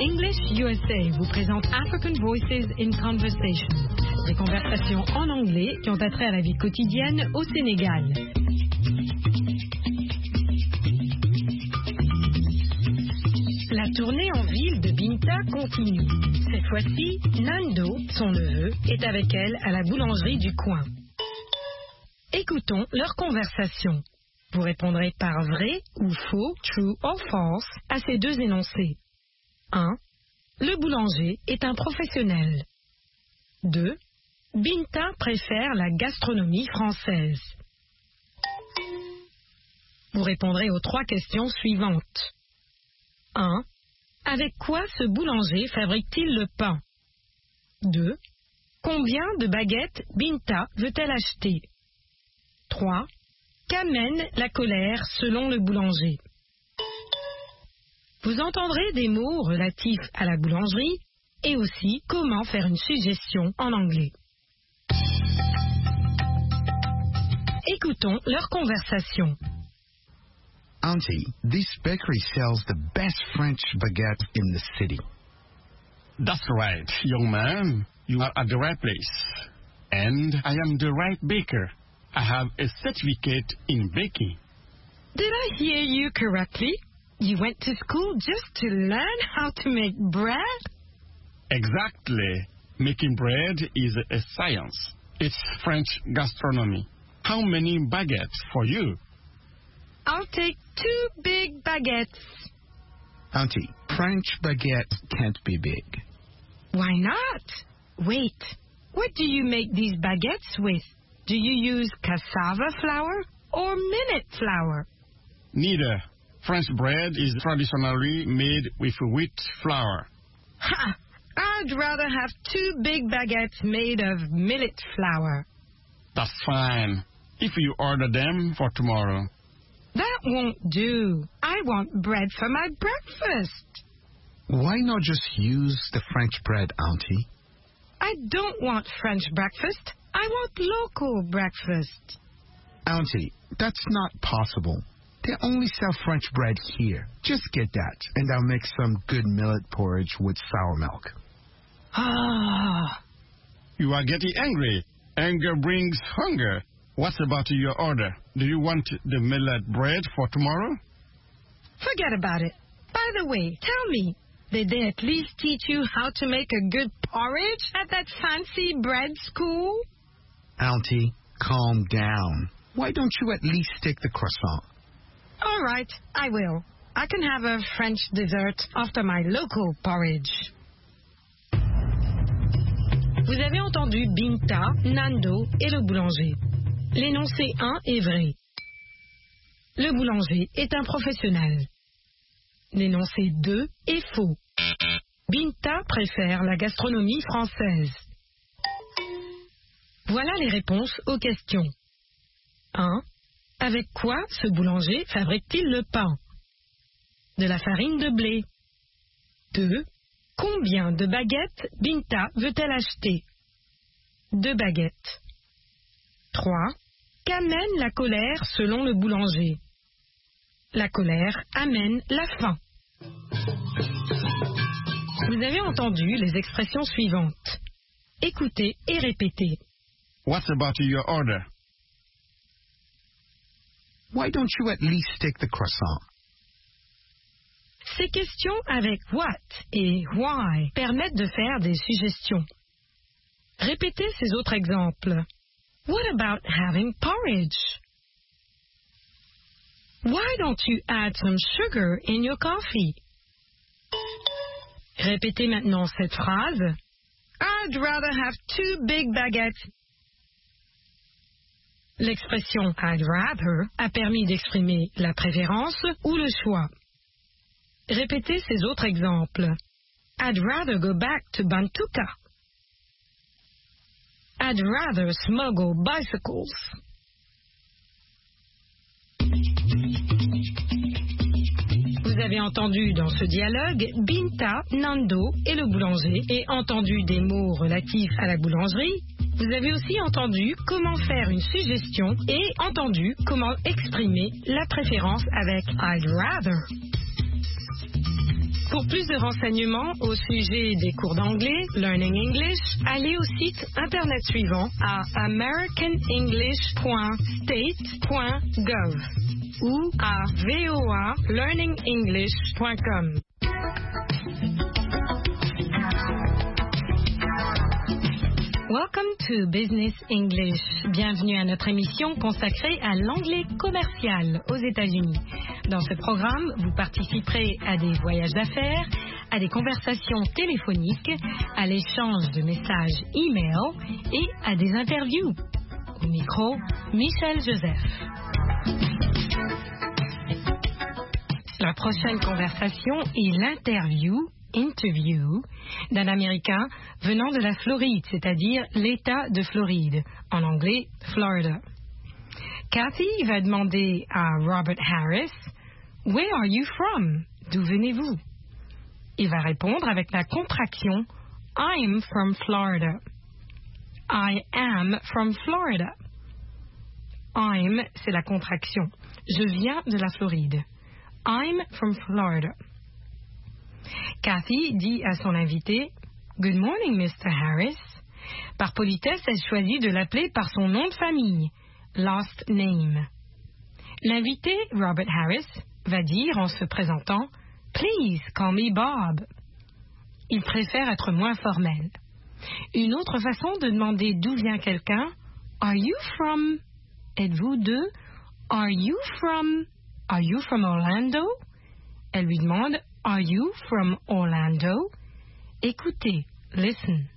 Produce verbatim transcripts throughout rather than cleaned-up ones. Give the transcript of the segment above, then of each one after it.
English U S A vous présente African Voices in Conversation, des conversations en anglais qui ont attrait à la vie quotidienne au Sénégal. La tournée en ville de Binta continue. Cette fois-ci, Nando, son neveu, est avec elle à la boulangerie du coin. Écoutons leur conversation. Vous répondrez par vrai ou faux, true or false, à ces deux énoncés. un. Le boulanger est un professionnel. deux. Binta préfère la gastronomie française. Vous répondrez aux trois questions suivantes. un. Avec quoi ce boulanger fabrique-t-il le pain? deux. Combien de baguettes Binta veut-elle acheter? trois. Qu'amène la colère selon le boulanger? Vous entendrez des mots relatifs à la boulangerie et aussi comment faire une suggestion en anglais. Écoutons leur conversation. Auntie, this bakery sells the best French baguette in the city. That's right, young man. You are at the right place. And I am the right baker. I have a certificate in baking. Did I hear you correctly? You went to school just to learn how to make bread? Exactly. Making bread is a science. It's French gastronomy. How many baguettes for you? I'll take two big baguettes. Auntie, French baguette can't be big. Why not? Wait, what do you make these baguettes with? Do you use cassava flour or millet flour? Neither. French bread is traditionally made with wheat flour. Ha! I'd rather have two big baguettes made of millet flour. That's fine. If you order them for tomorrow. That won't do. I want bread for my breakfast. Why not just use the French bread, Auntie? I don't want French breakfast. I want local breakfast. Auntie, that's not possible. They only sell French bread here. Just get that, and I'll make some good millet porridge with sour milk. Ah. You are getting angry. Anger brings hunger. What about your order? Do you want the millet bread for tomorrow? Forget about it. By the way, tell me, did they at least teach you how to make a good porridge at that fancy bread school? Auntie, calm down. Why don't you at least stick the croissant? All right, I will. I can have a French dessert after my local porridge. Vous avez entendu Binta, Nando et le boulanger. L'énoncé un est vrai. Le boulanger est un professionnel. L'énoncé deux est faux. Binta préfère la gastronomie française. Voilà les réponses aux questions. un. Avec quoi ce boulanger fabrique-t-il le pain? De la farine de blé. deux. Combien de baguettes Binta veut-elle acheter? Deux baguettes. trois. Qu'amène la colère selon le boulanger? La colère amène la faim. Vous avez entendu les expressions suivantes. Écoutez et répétez. What about your order? Why don't you at least stick the croissant? Ces questions avec what et why permettent de faire des suggestions. Répétez ces autres exemples. What about having porridge? Why don't you add some sugar in your coffee? Répétez maintenant cette phrase. I'd rather have two big baguettes. L'expression I'd rather a permis d'exprimer la préférence ou le choix. Répétez ces autres exemples. I'd rather go back to Bantuka. I'd rather smuggle bicycles. Vous avez entendu dans ce dialogue Binta, Nando et le boulanger et entendu des mots relatifs à la boulangerie. Vous avez aussi entendu comment faire une suggestion et entendu comment exprimer la préférence avec I'd rather. Pour plus de renseignements au sujet des cours d'anglais, Learning English, allez au site internet suivant à american english point state point gov ou à voa learning english point com. Welcome to Business English. Bienvenue à notre émission consacrée à l'anglais commercial aux États-Unis. Dans ce programme, vous participerez à des voyages d'affaires, à des conversations téléphoniques, à l'échange de messages e-mail et à des interviews. Au micro, Michel Joseph. La prochaine conversation est l'interview, interview, d'un Américain venant de la Floride, c'est-à-dire l'État de Floride, en anglais, Florida. Kathy va demander à Robert Harris, « Where are you from? » D'où venez-vous? Il va répondre avec la contraction « I'm from Florida ». I am from Florida. I'm, c'est la contraction. Je viens de la Floride. I'm from Florida. Kathy dit à son invité « Good morning, mister Harris ». Par politesse, elle choisit de l'appeler par son nom de famille, last name. L'invité, Robert Harris, va dire en se présentant « Please call me Bob ». Il préfère être moins formel. Une autre façon de demander d'où vient quelqu'un, « Are you from » Êtes-vous de « Are you from » Are you from Orlando? Elle lui demande Are you from Orlando? Écoutez, listen.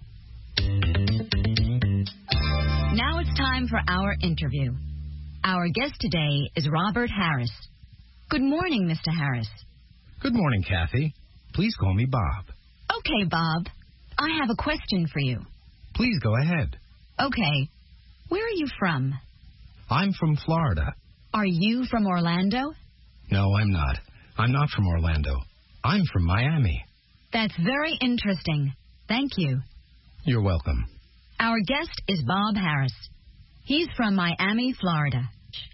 Now it's time for our interview. Our guest today is Robert Harris. Good morning, Mister Harris. Good morning, Kathy. Please call me Bob. Okay, Bob. I have a question for you. Please go ahead. Okay. Where are you from? I'm from Florida. Are you from Orlando? No, I'm not. I'm not from Orlando. I'm from Miami. That's very interesting. Thank you. You're welcome. Our guest is Bob Harris. He's from Miami, Florida.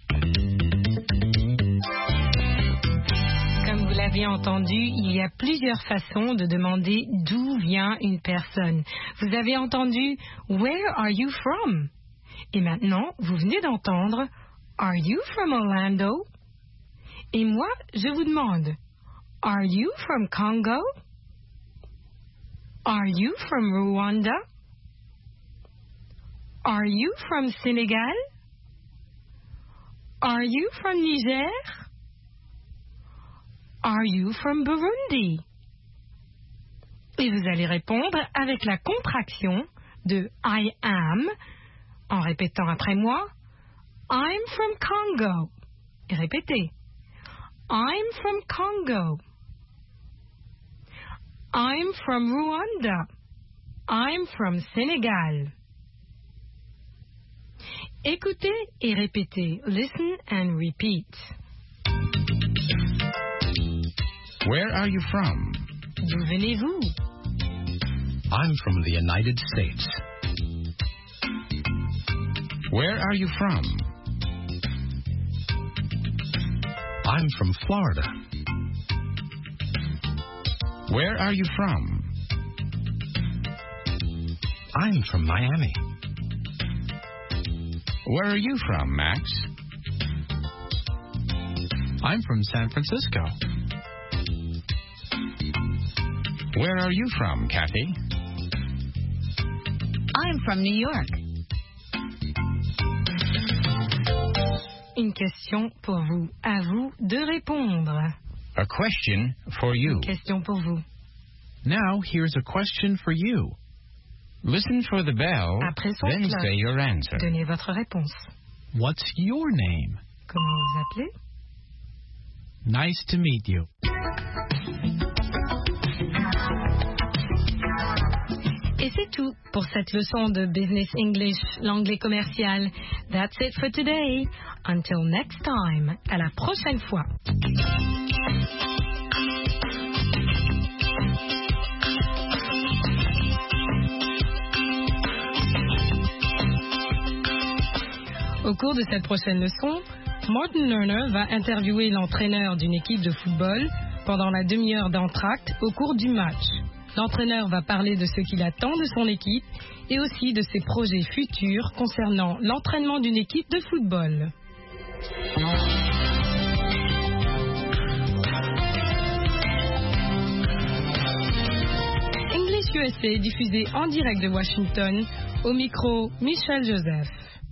Comme vous l'avez entendu, il y a plusieurs façons de demander d'où vient une personne. Vous avez entendu « Where are you from ?» Et maintenant, vous venez d'entendre « Are you from Orlando ?» Et moi, je vous demande « Are you from Congo? Are you from Rwanda? Are you from Senegal? Are you from Niger? Are you from Burundi? » Et vous allez répondre avec la contraction de I am, en répétant après moi I'm from Congo. Et répétez I'm from Congo. I'm from Rwanda. I'm from Senegal. Écoutez et répétez. Listen and repeat. Where are you from? D'où venez-vous? I'm from the United States. Where are you from? I'm from Florida. Where are you from? I'm from Miami. Where are you from, Max? I'm from San Francisco. Where are you from, Kathy? I'm from New York. Une question pour vous. À vous de répondre. A question for you. Une question pour vous. Now, here's a question for you. Listen for the bell, Après son then cloche, say your answer. donnez votre réponse. What's your name? Comment vous appelez? Nice to meet you. Et c'est tout pour cette leçon de Business English, l'anglais commercial. That's it for today. Until next time. À la prochaine fois. Au cours de cette prochaine leçon, Martin Lerner va interviewer l'entraîneur d'une équipe de football pendant la demi-heure d'entracte au cours du match. L'entraîneur va parler de ce qu'il attend de son équipe et aussi de ses projets futurs concernant l'entraînement d'une équipe de football. English U S A est diffusé en direct de Washington, au micro Michel Joseph.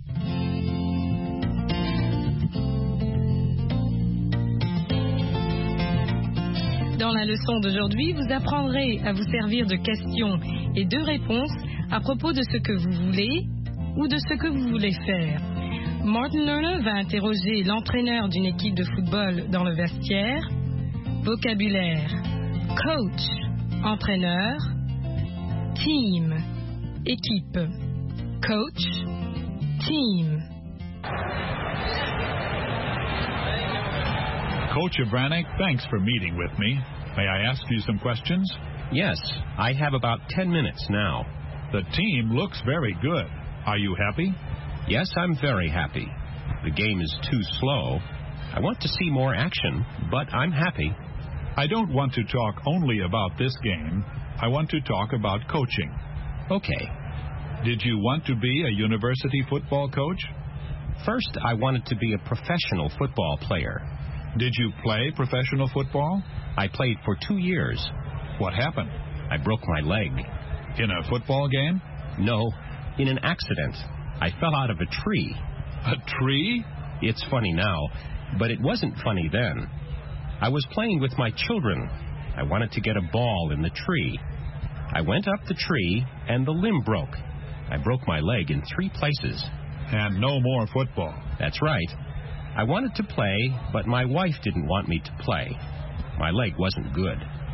Dans la leçon d'aujourd'hui, vous apprendrez à vous servir de questions et de réponses à propos de ce que vous voulez ou de ce que vous voulez faire. Martin Lerner va interroger l'entraîneur d'une équipe de football dans le vestiaire. Vocabulaire: coach, entraîneur; team, équipe; coach, team. Coach Abranek, thanks for meeting with me. May I ask you some questions? Yes, I have about ten minutes now. The team looks very good. Are you happy? Yes, I'm very happy. The game is too slow. I want to see more action, but I'm happy. I don't want to talk only about this game. I want to talk about coaching. Okay. Did you want to be a university football coach? First, I wanted to be a professional football player. Did you play professional football? I played for two years. What happened? I broke my leg. In a football game? No, in an accident. I fell out of a tree. A tree? It's funny now, but it wasn't funny then. I was playing with my children. I wanted to get a ball in the tree. I went up the tree, and the limb broke. I broke my leg in three places. And no more football. That's right. I wanted to play, but my wife didn't want me to play. My leg wasn't good.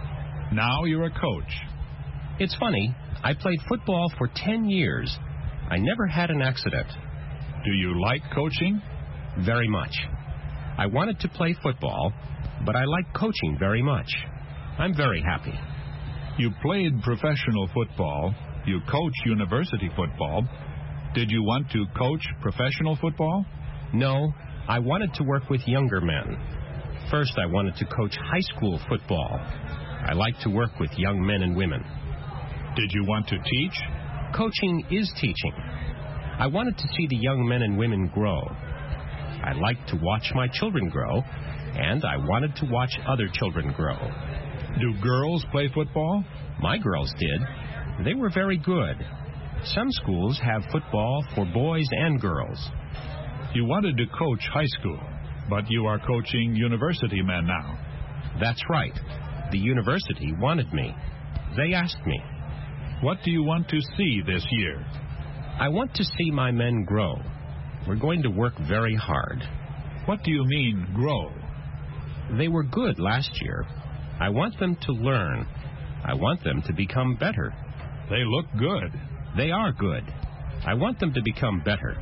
Now you're a coach. It's funny. I played football for ten years. I never had an accident. Do you like coaching? Very much. I wanted to play football, but I like coaching very much. I'm very happy. You played professional football. You coach university football. Did you want to coach professional football? No, I wanted to work with younger men. First, I wanted to coach high school football. I like to work with young men and women. Did you want to teach? Coaching is teaching. I wanted to see the young men and women grow. I like to watch my children grow, and I wanted to watch other children grow. Do girls play football? My girls did. They were very good. Some schools have football for boys and girls. You wanted to coach high school, but you are coaching university men now. That's right. The university wanted me. They asked me. What do you want to see this year? I want to see my men grow. We're going to work very hard. What do you mean, grow? They were good last year. I want them to learn. I want them to become better. They look good. They are good. I want them to become better.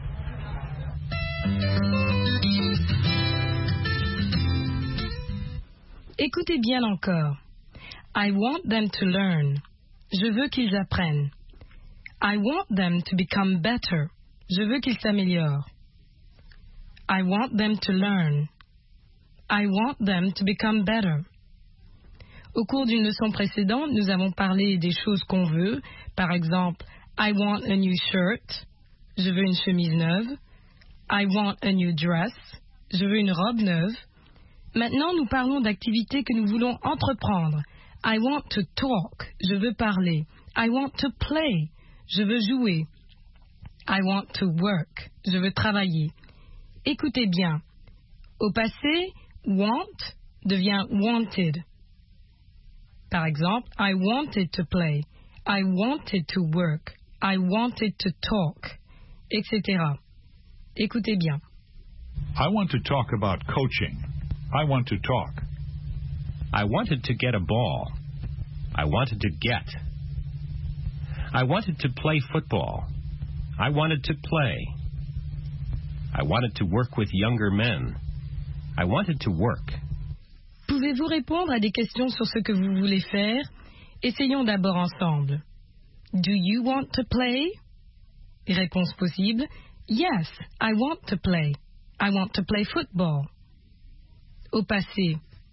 Écoutez bien encore. I want them to learn. Je veux qu'ils apprennent. I want them to become better. Je veux qu'ils s'améliorent. I want them to learn. I want them to become better. Au cours d'une leçon précédente, nous avons parlé des choses qu'on veut. Par exemple, I want a new shirt. Je veux une chemise neuve. I want a new dress. Je veux une robe neuve. Maintenant, nous parlons d'activités que nous voulons entreprendre. I want to talk. Je veux parler. I want to play. Je veux jouer. I want to work. Je veux travailler. Écoutez bien. Au passé, want devient wanted. Par exemple, I wanted to play. I wanted to work. I wanted to talk, et cetera. Écoutez bien. I want to talk about coaching. I want to talk. I wanted to get a ball. I wanted to get. I wanted to play football. I wanted to play. I wanted to work with younger men. I wanted to work. Pouvez-vous répondre à des questions sur ce que vous voulez faire? Essayons d'abord ensemble. Do you want to play? Réponse possible. Yes, I want to play. I want to play football. Au passé.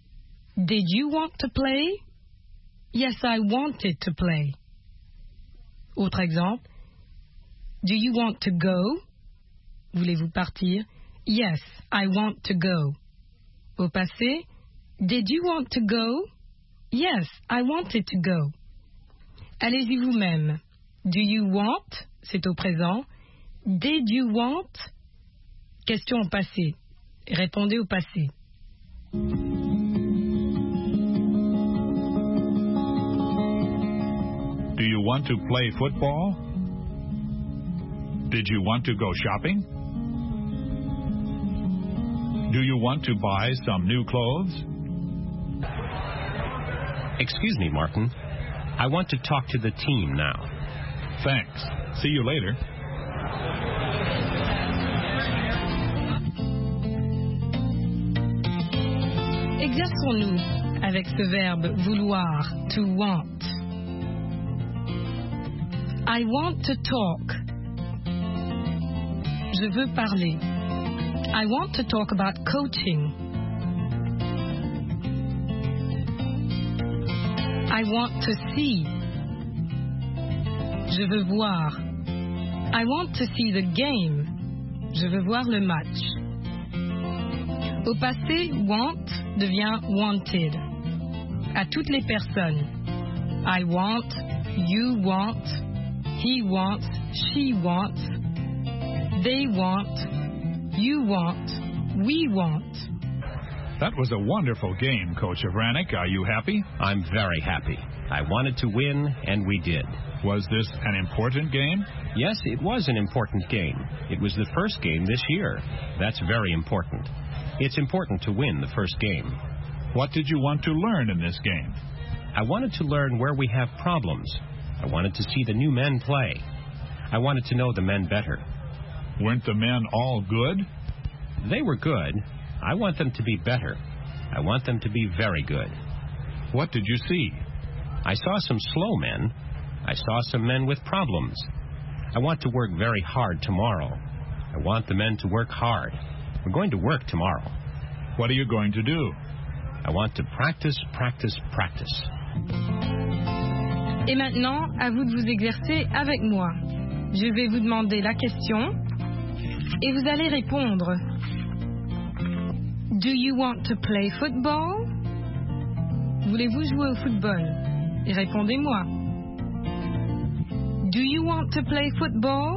Did you want to play? Yes, I wanted to play. Autre exemple. Do you want to go? Voulez-vous partir? Yes, I want to go. Au passé. Did you want to go? Yes, I wanted to go. Allez-y vous-même. Do you want? C'est au présent. Did you want? Question au passé. Répondez au passé. Do you want to play football? Did you want to go shopping? Do you want to buy some new clothes? Excuse me, Martin. I want to talk to the team now. Thanks. See you later. Exerçons-nous avec ce verbe vouloir, to want. I want to talk. Je veux parler. I want to talk about coaching. I want to see. Je veux voir. I want to see the game. Je veux voir le match. Au passé, want devient wanted. À toutes les personnes. I want, you want, he wants, she wants, they want, you want, we want. That was a wonderful game, Coach Avranik. Are you happy? I'm very happy. I wanted to win, and we did. Was this an important game? Yes, it was an important game. It was the first game this year. That's very important. It's important to win the first game. What did you want to learn in this game? I wanted to learn where we have problems. I wanted to see the new men play. I wanted to know the men better. Weren't the men all good? They were good. I want them to be better. I want them to be very good. What did you see? I saw some slow men. I saw some men with problems. I want to work very hard tomorrow. I want the men to work hard. We're going to work tomorrow. What are you going to do? I want to practice, practice, practice. Et maintenant, à vous de vous exercer avec moi. Je vais vous demander la question et vous allez répondre. Do you want to play football? Voulez-vous jouer au football? Et répondez-moi. Do you want to play football?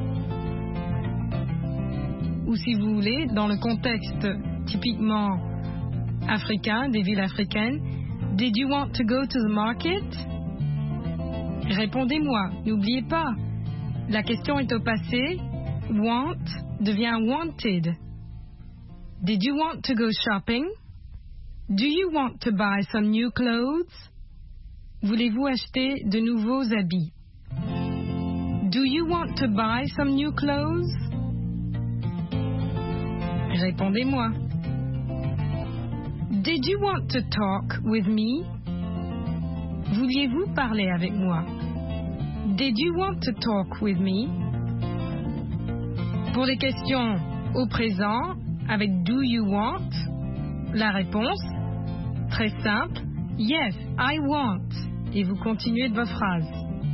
Ou si vous voulez, dans le contexte typiquement africain, des villes africaines, did you want to go to the market? Répondez-moi, n'oubliez pas, la question est au passé, want devient wanted. Did you want to go shopping? Do you want to buy some new clothes? Voulez-vous acheter de nouveaux habits? Do you want to buy some new clothes? Répondez-moi. Did you want to talk with me? Vouliez-vous parler avec moi? Did you want to talk with me? Pour les questions au présent, avec do you want, la réponse, très simple, yes, I want. Et vous continuez de votre phrase.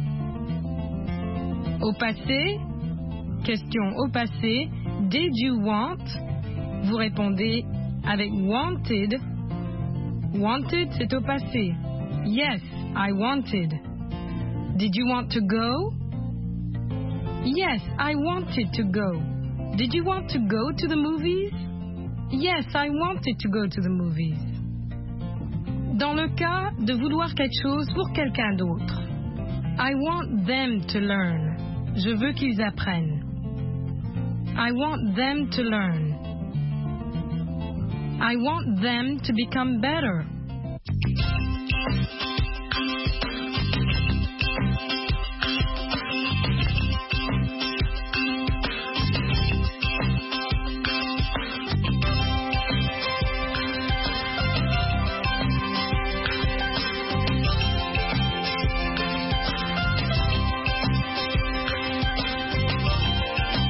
Au passé, question au passé, did you want? Vous répondez avec wanted. Wanted, c'est au passé. Yes, I wanted. Did you want to go? Yes, I wanted to go. Did you want to go to the movies? Yes, I wanted to go to the movies. Dans le cas de vouloir quelque chose pour quelqu'un d'autre, I want them to learn. Je veux qu'ils apprennent. I want them to learn. I want them to become better.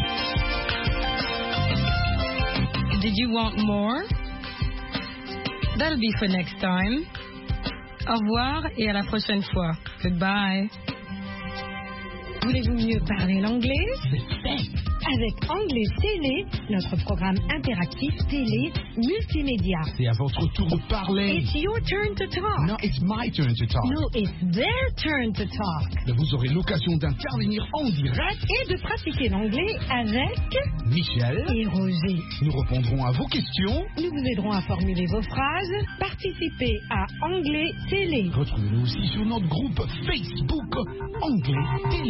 Did you want more? That'll be for next time. Au revoir et à la prochaine fois. Goodbye. Voulez-vous mieux parler l'anglais? Avec Anglais Télé, notre programme interactif télé multimédia. C'est à votre tour de parler. It's your turn to talk. No, it's my turn to talk. No, it's their turn to talk. Vous aurez l'occasion d'intervenir en direct Et de pratiquer l'anglais avec Michel et Roger. Nous répondrons à vos questions. Nous vous aiderons à formuler vos phrases. Participez à Anglais Télé. Retrouvez-nous aussi sur notre groupe Facebook Anglais Télé.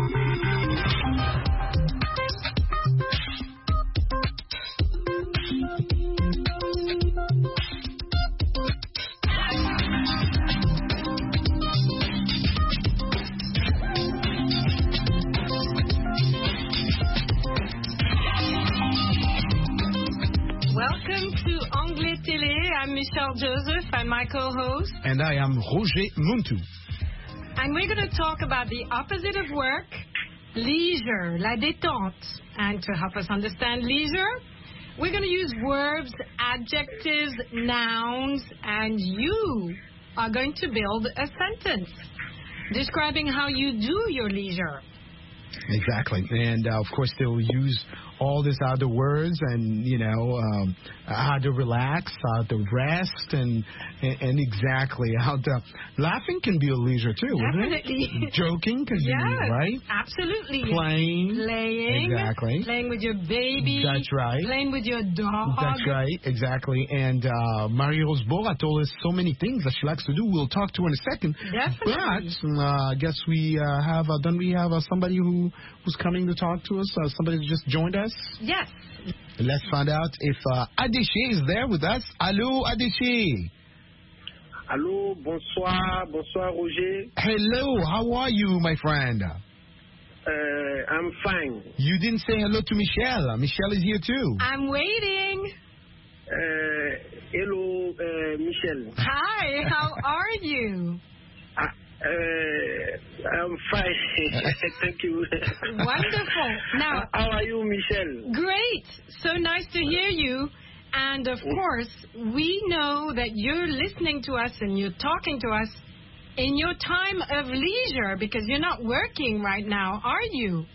Welcome to Anglais Télé. I'm Michelle Joseph. I'm my co-host. And I am Roger Muntu. And we're going to talk about the opposite of work, leisure, la détente. And to help us understand leisure, we're going to use verbs, adjectives, nouns, and you are going to build a sentence describing how you do your leisure. Exactly. And, uh, of course, they'll use all these other words and, you know, um, how to relax, how to rest, and, and and exactly how to... Laughing can be a leisure, too, Definitely. isn't it? Joking can Yes, be, right? absolutely. Playing. Playing. Exactly. Playing with your baby. That's right. Playing with your dog. That's right, exactly. And uh, Marie-Rose Bora told us so many things that she likes to do. We'll talk to her in a second. Definitely. But uh, I guess we uh, have, uh, don't we have uh, somebody who who's coming to talk to us? Uh, somebody who just joined us? Yes. Let's find out if uh, Adéché is there with us. Allô, Adéché. Allô, bonsoir, bonsoir Roger. Hello, how are you, my friend? Uh, I'm fine. You didn't say hello to Michelle. Michelle is here too. I'm waiting. Uh, hello, uh, Michel. Hi, how are you? Uh, uh, I'm fine. Thank you. Wonderful. Now, how are you, Michel? Great. So nice to hear you. And of course, we know that you're listening to us and you're talking to us in your time of leisure because you're not working right now, are you?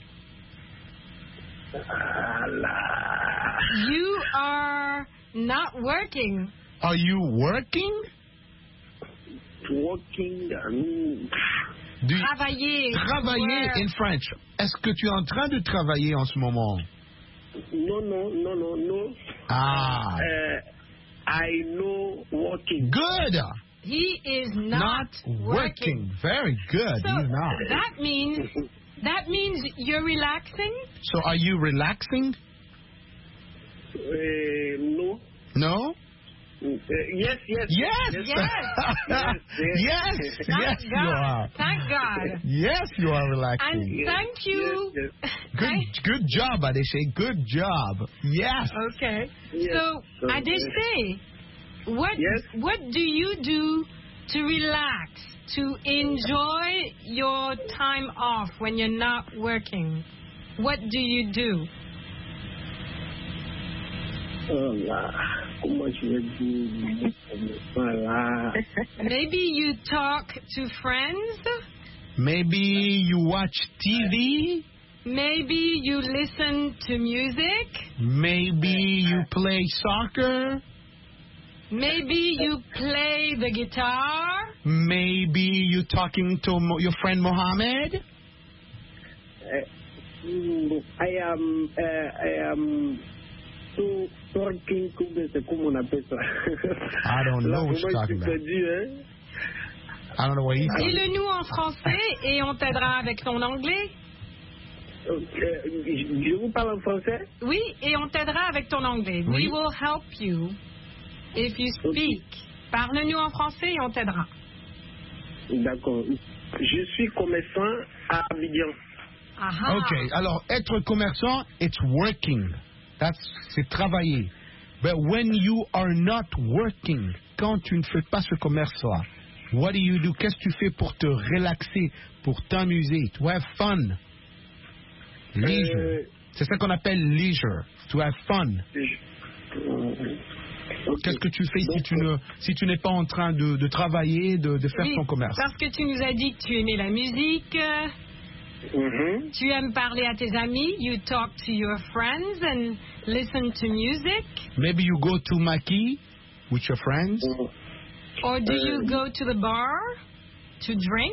You are not working. Are you working? Working. Um, Du... Travailler. Travailler work. in French. Est-ce que tu es en train de travailler en ce moment? No, no, no, no, no. Ah. Uh, I know working. Good. He is not, not working. working. Very good. So He's not. that means that means you're relaxing. So are you relaxing? Uh, no. No? Uh, yes, yes. Yes. Yes. Yes, Yes. Thank Yes, God. you are. Thank God. Yes, you are relaxing. And Yes, thank you. yes, yes. Good, good job, Adéché. Good job. Yes. Okay. Yes. So, So, Adéché, what Yes. what do you do to relax, to enjoy your time off when you're not working? What do you do? Oh là, comment je vais dire? Voilà. Maybe you talk to friends. Maybe you watch T V. Maybe you listen to music. Maybe you play soccer. Maybe you play the guitar. Maybe you talking to Mo- your friend Mohammed. Uh, mm, I am, uh, I am so talking, c'est comment on appelle ça? I don't know Là, what you're comment talking tu about. te dis, hein? I don't know what he's saying. Dis-le-nous en français et on t'aidera avec ton anglais. Euh, je vous parle en français? Oui, et on t'aidera avec ton anglais. Oui. We will help you if you speak. Parle-nous en français et on t'aidera. D'accord. Je suis commerçant à Abidjan. Aha. Okay, alors être commerçant, it's working. That's c'est travailler. But when you are not working, quand tu ne fais pas ce commerce-là, what do you do? Qu'est-ce que tu fais pour te relaxer, pour t'amuser, to have fun? Leisure. Euh, C'est ça qu'on appelle leisure, to have fun. je- Okay. Qu'est-ce que tu fais Donc, si tu ne si tu n'es pas en train de, de travailler, de, de faire Oui, ton commerce? parce que tu nous as dit que tu aimais la musique, mm-hmm. tu aimes parler à tes amis, you talk to your friends and listen to music. Maybe you go to Maki with your friends. Mm-hmm. Or do you Uh, go to the bar to drink?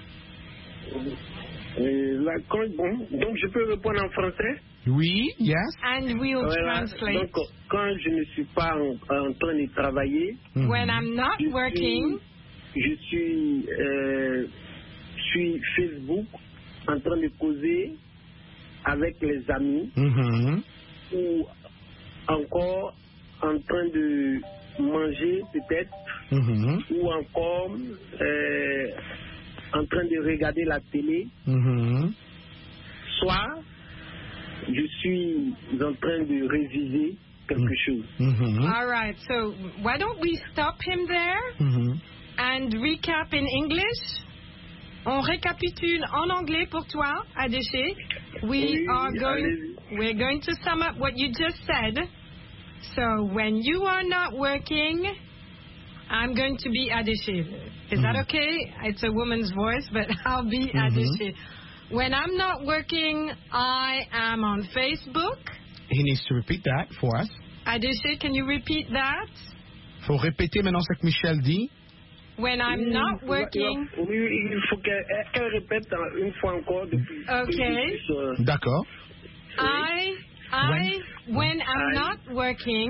Euh, là, quand, bon, donc je peux répondre en français? Oui, yes. And we'll Voilà. translate. Donc quand je ne suis pas en, en train de travailler, Mhm. When I'm not je working, suis, je suis euh, sur Facebook en train de causer avec les amis Mhm. ou encore en train de manger peut-être Mhm. ou encore euh, en train de regarder la télé, Mhm. soit je suis en train de réviser quelque chose. Mhm. all right. So why don't we stop him there Mhm. and recap in English? On récapitule en anglais pour toi, Adéché. We Oui, are going. allez-y. We're going to sum up what you just said. So when you are not working, I'm going to be Adéché. Is that okay? It's a woman's voice, but I'll be Mhm. Adéché. When I'm not working, I am on Facebook. He needs to repeat that for us. Adéché, can you repeat that? Faut répéter maintenant ce que Michel dit. When I'm not Oui, working, oui, il faut qu'elle qu'elle répète une fois encore. Depuis, Okay. depuis, euh, D'accord. I, I, when I'm I- not working,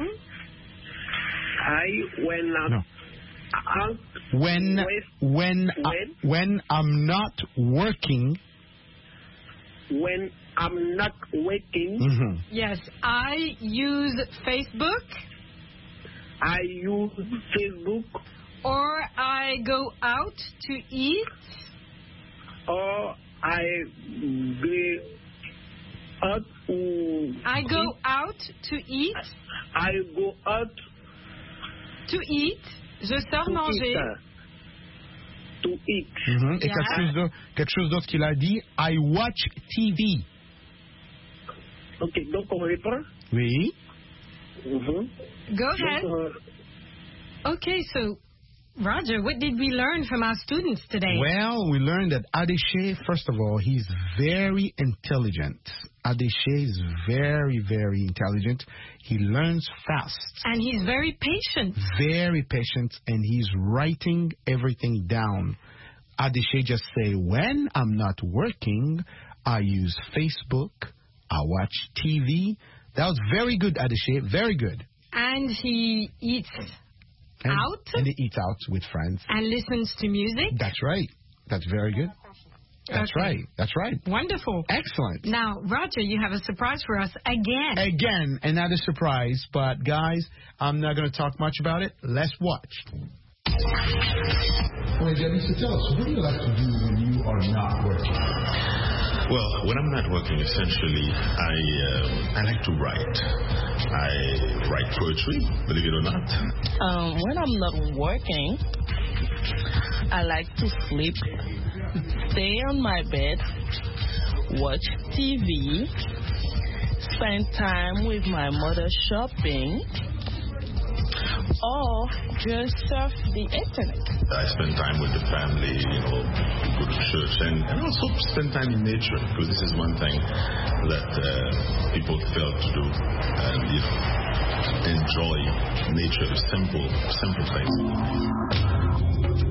I, when I'm No. out, When When- when I, when- when I'm not working. when I'm not working, Mhm. yes, I use Facebook I use Facebook or I go out to eat or I go out to I go out to eat, I go out to eat, je sors to manger. eat. To eat. Mhm. Et Yeah. quelque chose d'autre- quelque chose d'autre qu'il a dit. I watch T V. Ok, donc on reprend. Oui. Mhm. Go Donc, ahead. euh, Okay, so Roger, what did we learn from our students today? Well, we learned that Adéché, first of all, he's very intelligent. Adéché is very, very intelligent. He learns fast, And he's very patient. very patient, and he's writing everything down. Adéché just say, when I'm not working, I use Facebook, I watch T V. That was very good, Adéché, very good. And he eats And, out and he eats out with friends. and listens to music. That's right. That's very good. That's Okay. right. That's right. Wonderful. Excellent. Now, Roger, you have a surprise for us again. Again, another surprise, but guys, I'm not going to talk much about it. Let's watch. Well, Jenny, so tell us, what do you like to do when you are not working? Well, when I'm not working, essentially, I um, I like to write. I write poetry, believe it or not. Um, when I'm not working, I like to sleep, stay on my bed, watch T V, spend time with my mother shopping, or just surf the internet. I spend time with the family, you know, go to church, and, and also spend time in nature, because this is one thing that uh, people fail to do, and you know, enjoy nature, the simple, simple things.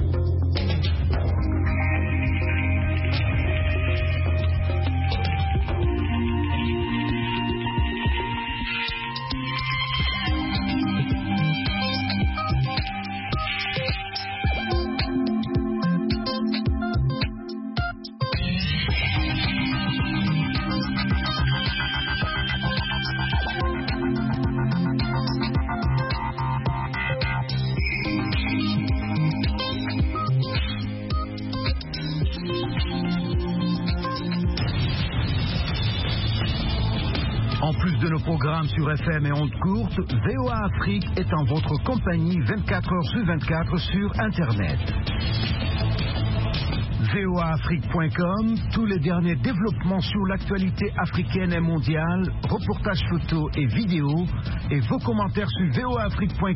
En plus de nos programmes sur F M et ondes courtes, V O A Afrique est en votre compagnie vingt-quatre heures sur vingt-quatre sur Internet. V O A Afrique point com, tous les derniers développements sur l'actualité africaine et mondiale, reportages photos et vidéos, et vos commentaires sur V O A Afrique point com.